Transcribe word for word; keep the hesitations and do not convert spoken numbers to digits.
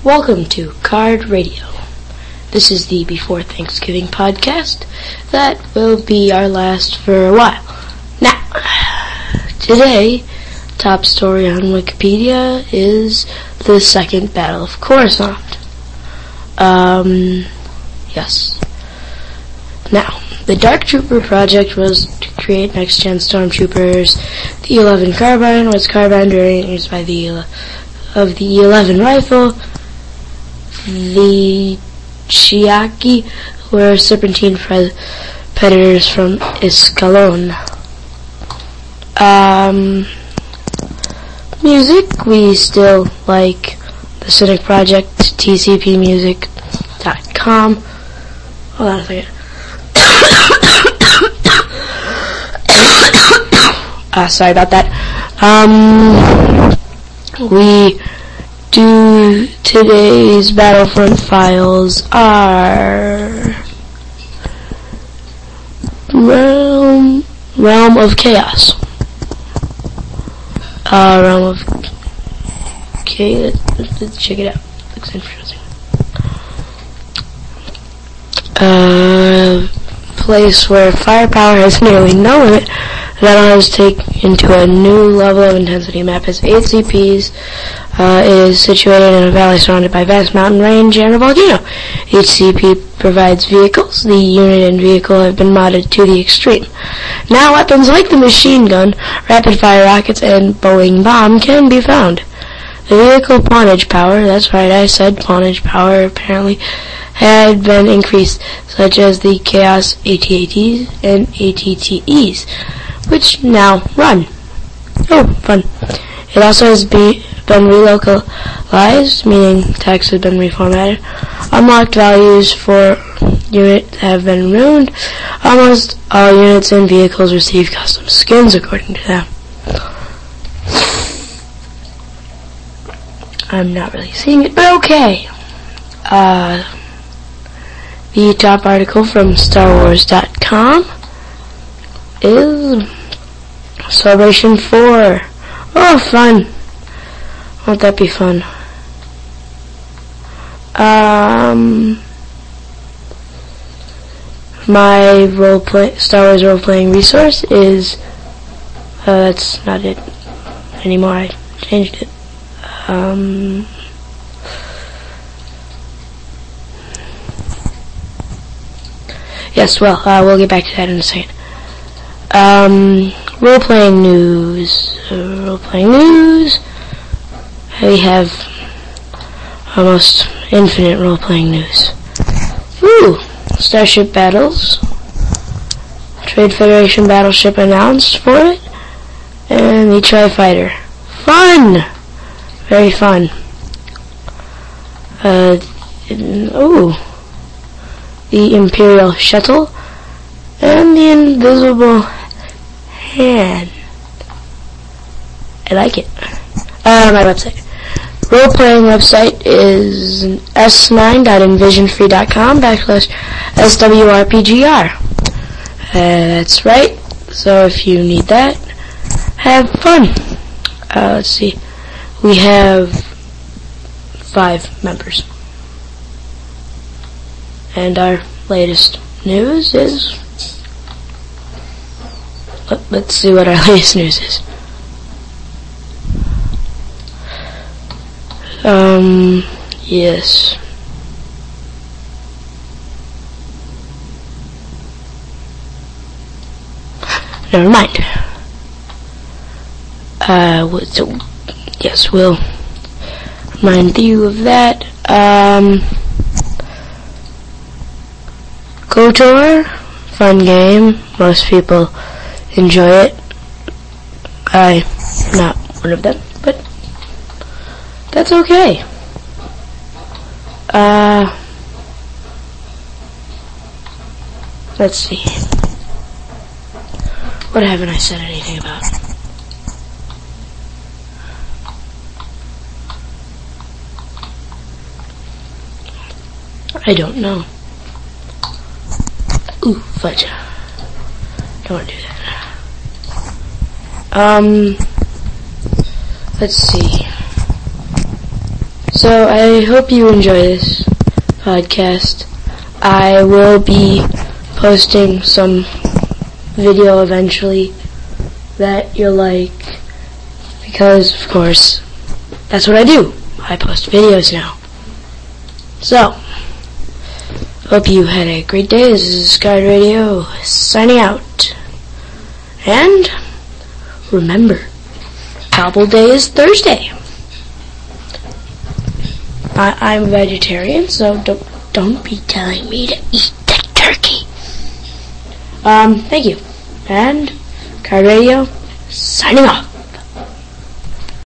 Welcome to Card Radio. This is the Before Thanksgiving podcast that will be our last for a while. Now, today, top story on Wikipedia is the Second Battle of Coruscant. Um, yes. Now, the Dark Trooper project was to create next-gen stormtroopers. The eleven Carbine was Carbine variant used by the uh, of the E eleven rifle. The Chiaki were serpentine predators from Iskalon. Um, music, we still like the Cynic Project, T C P music dot com. Hold on a second. uh, sorry about that. Um, we do today's Battlefront files are Realm, Realm of Chaos. Uh, Realm of Okay, let's, let's check it out. Looks interesting. Uh, place where firepower has nearly no limit. Battle has taken to a new level of intensity. Map has eight C Ps. Uh, it is situated in a valley surrounded by vast mountain range and a volcano. Each C P provides vehicles. The unit and vehicle have been modded to the extreme. Now weapons like the machine gun, rapid fire rockets, and Boeing bomb can be found. The vehicle pawnage power, that's right, I said pawnage power, apparently had been increased, such as the Chaos A T A Ts and A T T Es, which now run. Oh, fun. It also has be, been relocalized, meaning text has been reformatted. Unlocked values for unit have been ruined. Almost all units and vehicles receive custom skins according to them. I'm not really seeing it, but okay. Uh, the top article from Star Wars dot com is Celebration four. Oh, fun. Won't that be fun? Um, my role play, Star Wars role-playing resource is, uh, that's not it anymore, I changed it. Um, yes, well, uh, we'll get back to that in a second. Um, role-playing news. Uh, role-playing news. We have almost infinite role-playing news. Ooh, Starship Battles. Trade Federation battleship announced for it. And the Tri-Fighter. Fun! Very fun. Uh, ooh. The Imperial Shuttle. And the Invisible Hand. I like it. Uh, my website. Role-playing website is s nine dot envision free dot com backslash S W R P G R. Uh, that's right. So if you need that, have fun. Uh, let's see. We have five members. And our latest news is... Let, let's see what our latest news is. Um, yes. Never mind. Uh, so, yes, we'll remind you of that. Um, KOTOR, fun game. Most people enjoy it. I'm not one of them, but that's okay. Uh, let's see. What haven't I said anything about? I don't know. Ooh, fudge. Don't want to do that. Um, let's see. So I hope you enjoy this podcast. I will be posting some video eventually that you'll like, because of course that's what I do. I post videos now. So hope you had a great day. This is Sky Radio signing out. And remember, Gobble Day is Thursday. I, I'm a vegetarian, so don't don't be telling me to eat the turkey. Um, thank you. And Sky Radio signing off.